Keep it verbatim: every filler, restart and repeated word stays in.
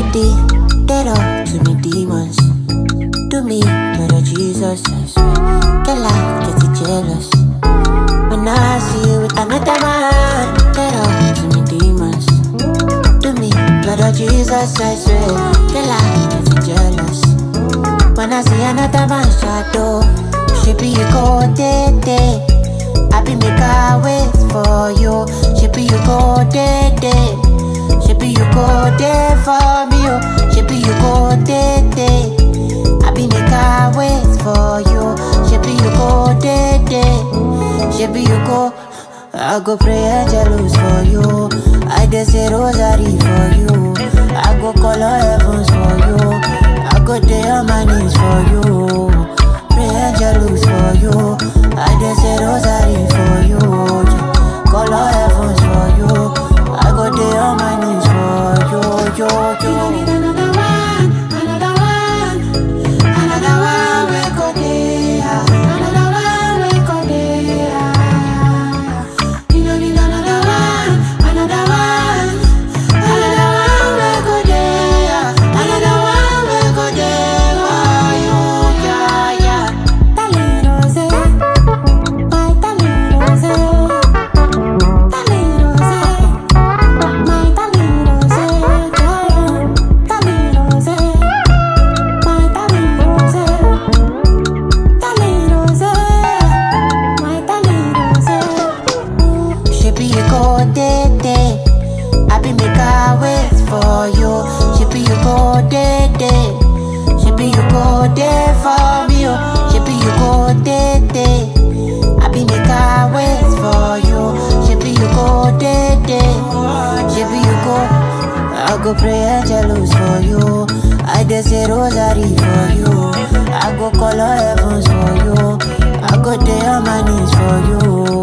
body, dead up to me demons. Do me, brother Jesus, I swear. Girl, I get it jealous when I see you with another man. Dead up to me demons. Do me, brother Jesus, I swear. Girl, I get it jealous when I see another man shadow. She be you go day day. I be make a wait for you. She be you go day day. She be you go there for me, oh. She be you go day day. I be make a wait for you. She be you go day day. She be you go. I go pray angelus for you. I just say rosary for you. I go call all heavens for you. I go day on my knees for you. Pray angelus for you. I just say rosary for you. Call all heavens for you. I go day on my knees for you, yo, yo. You don't need another one, another one, another one we go there, another one we go there. You don't need another one, another one, another one we go there, another one we go there for you, yeah, yeah. Darling Rose, my darling Rose. For you, she be you go day day. She be you go day for me, oh. She be you go day day. I be make a wait for you. She be you go day day. She be you go. I go pray angelus for you. I just say rosary for you. I go call all heavens for you. I go day on my knees for you.